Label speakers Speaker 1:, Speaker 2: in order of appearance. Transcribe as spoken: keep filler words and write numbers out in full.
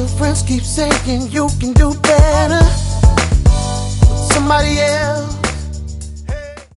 Speaker 1: your friends keep saying you can do better with somebody else.